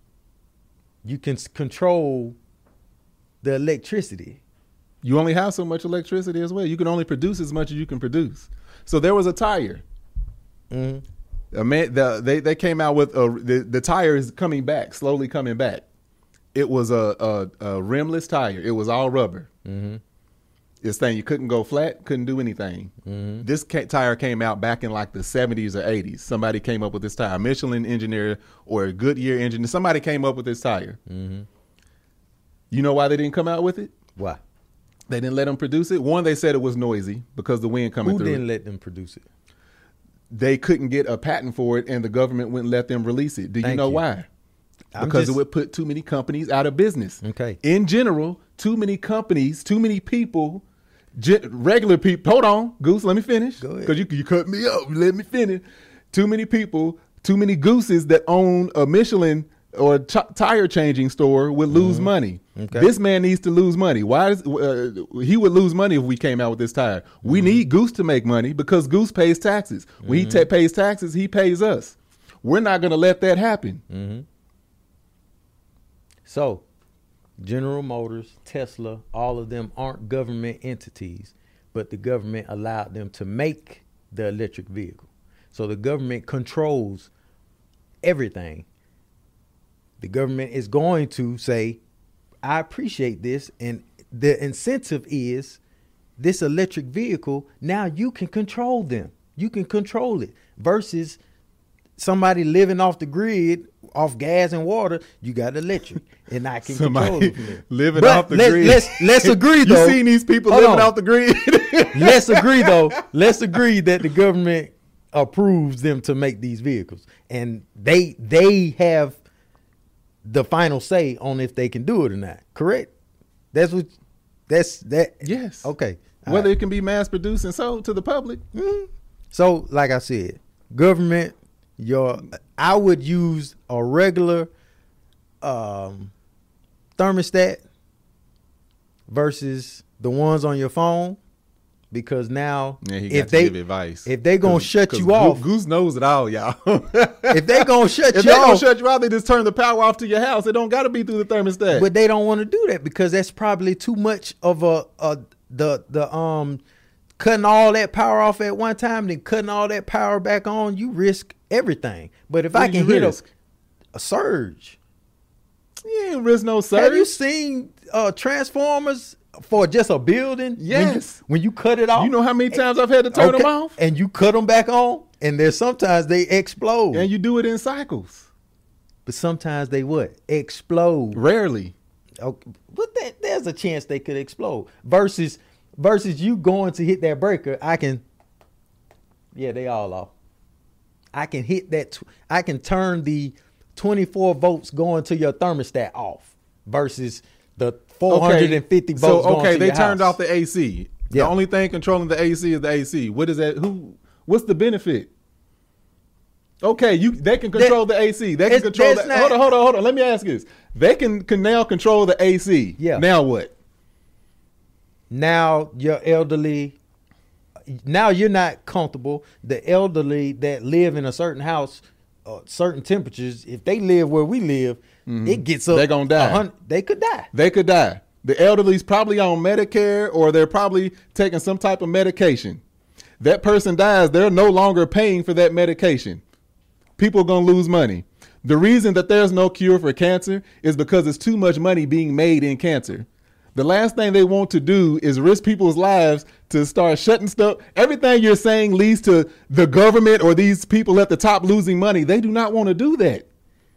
You can s- control the electricity. You only have so much electricity as well. You can only produce as much as you can produce. So there was a tire. Mm-hmm. A man, the, they they came out with a, the the tire is coming back, slowly coming back. It was a a, a rimless tire. It was all rubber. Mm-hmm. This thing you couldn't go flat, couldn't do anything. Mm-hmm. This ca- tire came out back in like the seventies or eighties. Somebody came up with this tire, a Michelin engineer or a Goodyear engineer. Somebody came up with this tire. Mm-hmm. You know why they didn't come out with it? Why? They didn't let them produce it. One, they said it was noisy because the wind coming Who through. didn't let them produce it? They couldn't get a patent for it, and the government wouldn't let them release it. Do you Thank know you. why? I'm Because just- it would put too many companies out of business. Okay. In general, too many companies, too many people, gen- regular people. Hold on, Goose. Let me finish. Go ahead. Because you you cut me up. Let me finish. Too many people, too many gooses that own a Michelin or a ch- tire changing store would lose money. Okay. This man needs to lose money. Why is uh, he would lose money if we came out with this tire? We need Goose to make money because Goose pays taxes. When he ta- pays taxes, he pays us. We're not going to let that happen. Mm-hmm. So, General Motors, Tesla, all of them aren't government entities, but the government allowed them to make the electric vehicle. So the government controls everything. The government is going to say, I appreciate this, and the incentive is this electric vehicle, now you can control them. You can control it versus somebody living off the grid, off gas and water. You got electric, and I can control Somebody it from there. living But off the let's, grid. Let's, let's agree, You though. seen these people Hold living on. off the grid? Let's agree, though. Let's agree that the government approves them to make these vehicles, and they they have the final say on if they can do it or not. Correct? That's what. That's that. Yes. Okay. All Whether right. it can be mass produced and sold to the public. Mhm. So, like I said, government, your I would use a regular um, thermostat versus the ones on your phone, because now Yeah, he if got they to give advice. if they gonna shut you off, Goose knows it all, y'all. if they gonna shut if you they gonna off, shut you off, they just turn the power off to your house. It don't got to be through the thermostat. but they don't want to do that because that's probably too much of a, a the the um cutting all that power off at one time, then cutting all that power back on. You risk everything. But if What I do can you hit a, risk? a surge, You ain't risk no surge. have you seen uh, Transformers for just a building? Yes. When you, when you cut it off, You know how many times I've had to turn Okay, them off? and you cut them back on, and there's sometimes they explode, And you do it in cycles. but sometimes they what explode. Rarely. Okay, but that, there's a chance they could explode. Versus, versus you going to hit that breaker, I can. Yeah, they all off. I can hit that. Tw- I can turn the twenty-four volts going to your thermostat off. Versus the four hundred fifty Okay. volts. So going okay, to they your turned house. off the A C. The Yeah. only thing controlling the A C is the A C. What is that? Who? What's the benefit? Okay, you they can control the A C. They can it's- control the. that's not- hold on, hold on, hold on. Let me ask you this. They can, can now control the A C. Yeah. Now what? Now you're elderly. Now you're not comfortable. The elderly that live in a certain house, uh, certain temperatures, if they live where we live, it gets up. They gonna die. a hun- They could die. They could die. The elderly's probably on Medicare or they're probably taking some type of medication. That person dies, they're no longer paying for that medication. People are going to lose money. The reason that there's no cure for cancer is because there's too much money being made in cancer. The last thing they want to do is risk people's lives to start shutting stuff. Everything you're saying leads to the government or these people at the top losing money. They do not want to do that.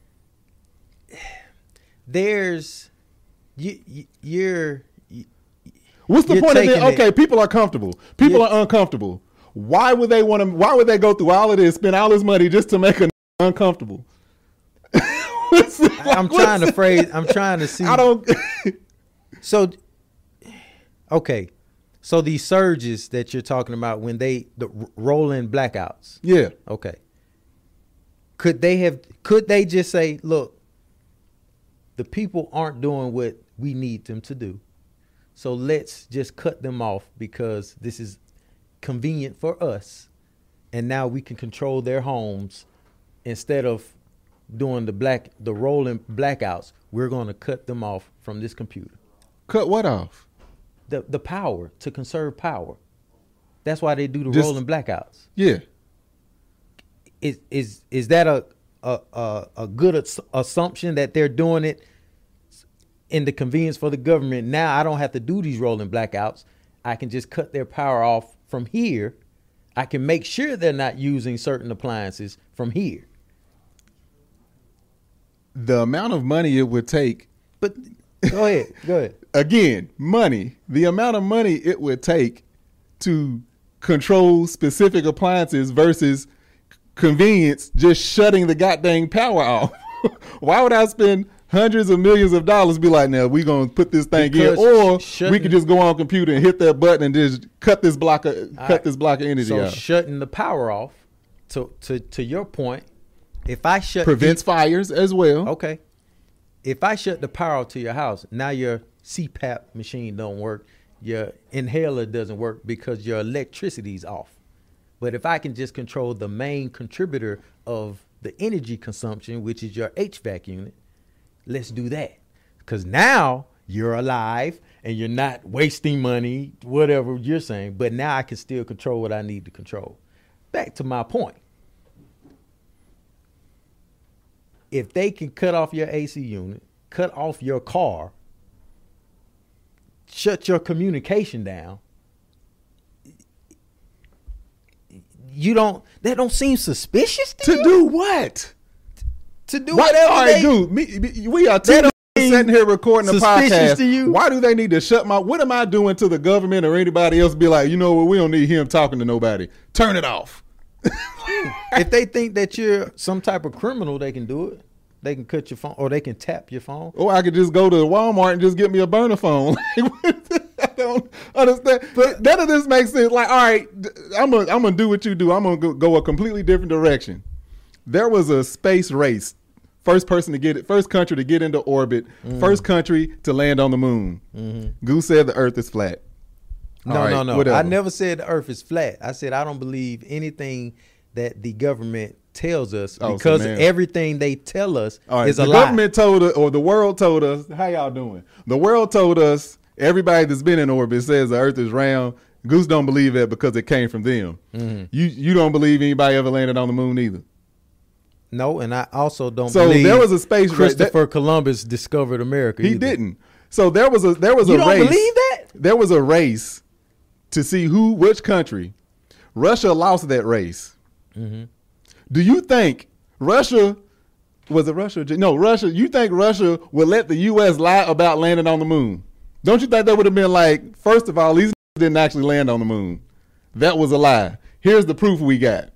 There's you, you you're you, What's the You're point of it? taking it- Okay, people are comfortable. People You're- are uncomfortable. Why would they want to? Why would they go through all of this, spend all this money just to make a uncomfortable? What's it- I'm what's trying to it- phrase I'm trying to see I don't. so okay. So these surges that you're talking about when they the r- rolling blackouts. Yeah. Okay. Could they have could they just say, look, the people aren't doing what we need them to do. So let's just cut them off because this is convenient for us. And now we can control their homes instead of doing the black the rolling blackouts. We're going to cut them off from this computer. Cut what off? The the power to conserve power. That's why they do the Just- rolling blackouts. Yeah. Is is is that a a a, a good ass- assumption that they're doing it in the convenience for the government? Now I don't have to do these rolling blackouts. I can just cut their power off from here. I can make sure they're not using certain appliances from here. The amount of money it would take. But go ahead, go ahead. Again, money. The amount of money it would take to control specific appliances versus convenience just shutting the goddamn power off. Why would I spend hundreds of millions of dollars to be like, now we're going to put this thing Because in, or shutting- we could just go on computer and hit that button and just cut this block of, cut right. this block of energy So out. shutting the power off, to to to your point, if I shut Prevents fires as well. Okay. If I shut the power off to your house, now your C PAP machine don't work, your inhaler doesn't work because your electricity's off. But if I can just control the main contributor of the energy consumption, which is your H V A C unit, let's do that. Because now you're alive and you're not wasting money, whatever you're saying. But now I can still control what I need to control. Back to my point. If they can cut off your A C unit, cut off your car, shut your communication down, you don't, that don't seem suspicious to, To you? do what? To do What? whatever All they, right, dude. Me, me- we are two That don't niggas sitting here recording a suspicious podcast. to you? Why do they need to shut my? What am I doing to the government or anybody else? Be like, you know what? We don't need him talking to nobody. Turn it off. if they think that you're some type of criminal, they can do it. They can cut your phone or they can tap your phone. Or I could just go to Walmart and just get me a burner phone. I don't don't understand. But none of this makes sense. Like, all right, I'm gonna I'm gonna do what you do. I'm gonna go, go a completely different direction. There was a space race. First person to get it, first country to get into orbit, mm. first country to land on the moon. Mm-hmm. Goose said the Earth is flat. No, right, no, no. Whatever. I never said the Earth is flat. I said I don't believe anything that the government tells us oh, because so everything they tell us right, is a the lie. The government told us, or the world told us, how y'all doing? The world told us, everybody that's been in orbit says the Earth is round. Goose don't believe it because it came from them. Mm-hmm. You you don't believe anybody ever landed on the moon either. No, and I also don't so believe there was a space Christopher that, Columbus discovered America. He either. didn't. So there was a there was you a don't race. Believe that? There was a race to see who which country. Russia lost that race. Mm-hmm. Do you think Russia was it Russia? No, Russia. You think Russia would let the U S lie about landing on the moon? Don't you think that would have been like, first of all, these didn't actually land on the moon. That was a lie. Here's the proof we got.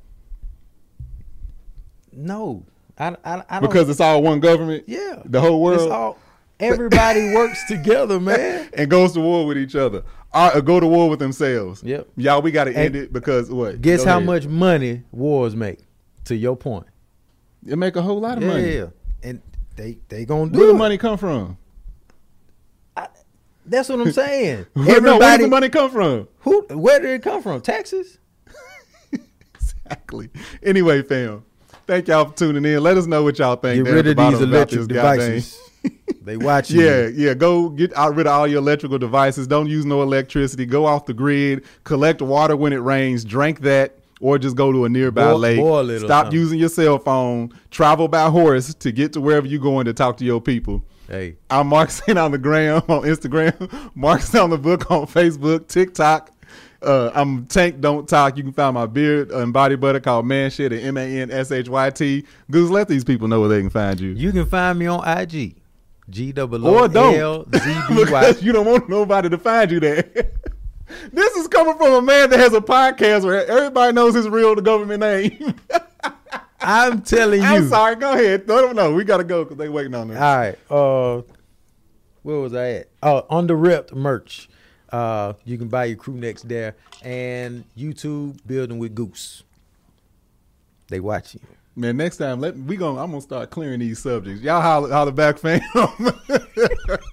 No, I, I, I don't. Because it's all one government? Yeah. The whole world? It's all, everybody works together, man. And goes to war with each other. Or go to war with themselves. Yep. Y'all, we got to end it because what? Guess how much money wars make, to your point. It make a whole lot of yeah, money. Yeah, and they they going to do Where it. the money come from? I, that's what I'm saying. Everybody, no, where does the money come from? Who? Where did it come from? Taxes? Exactly. Anyway, fam. Thank y'all for tuning in. Let us know what y'all think. Get rid of these electric devices. They watch you. Yeah, yeah. Go get out rid of all your electrical devices. Don't use no electricity. Go off the grid. Collect water when it rains. Drink that, or just go to a nearby boil, lake. Boil it Stop using your cell phone. Travel by horse to get to wherever you're going to talk to your people. Hey, I'm Mark Saint on the gram on Instagram. Mark's on the book on Facebook, TikTok. Uh, I'm Tank Don't Talk. You can find my beard and body butter called Man Shit at M A N S H Y T. Goose, let these people know where they can find you. You can find me on I G. G double O L Z B Y. Because you don't want nobody to find you there. This is coming from a man that has a podcast where everybody knows his real government name. I'm telling you. I'm sorry. Go ahead. Let them know. We got to go because they waiting on us. All right. Uh, where was I at? Oh, on the Rep merch. Uh, you can buy your crew necks there, and YouTube Building with Goose. They watch you. Man, next time let we gonna I'm gonna start clearing these subjects. Y'all holler, holler back, fam.